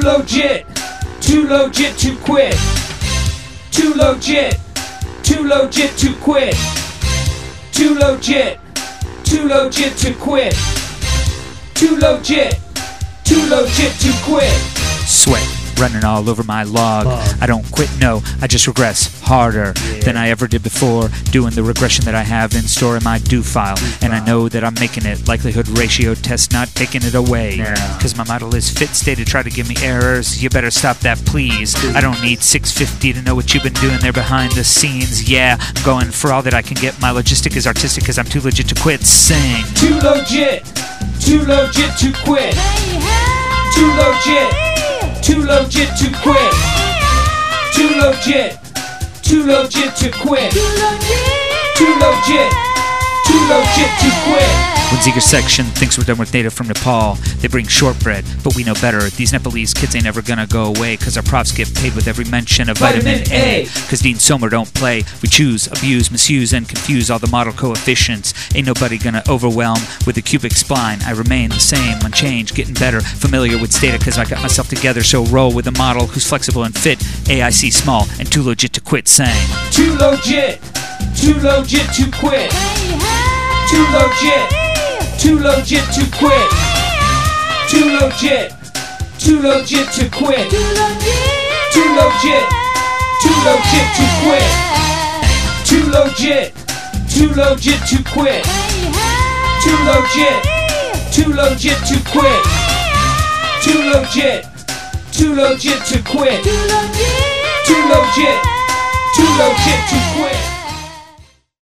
legit to quit. Too legit to quit. Too legit to quit. Too legit to quit. Sweat running all over my log. I don't quit, no, I just regress harder than I ever did before, doing the regression that I have in store in my do file. And I know that I'm making it, likelihood ratio test, not taking it away. Cause my model is fit, stay to try to give me errors. You better stop that, please. I don't need 650 to know what you've been doing there behind the scenes. Yeah, I'm going for all that I can get. My logistic is artistic cause I'm too legit to quit. Sing. Too legit to quit. Too legit to quit. Too legit to quit. Too legit to quit. When Ziegler section thinks we're done with data from Nepal, they bring shortbread, but we know better. These Nepalese kids ain't never gonna go away, cause our profs get paid with every mention of vitamin A. Cause Dean Somer don't play. We choose, abuse, misuse, and confuse all the model coefficients. Ain't nobody gonna overwhelm with the cubic spline. I remain the same, unchanged, getting better, familiar with data cause I got myself together. So roll with a model who's flexible and fit, AIC small, and too legit to quit. Sang. Too legit to quit. Too legit to quit. Too legit to quit. Too legit to quit. Too legit to quit. Too legit to quit. Too legit to quit. Too legit to quit.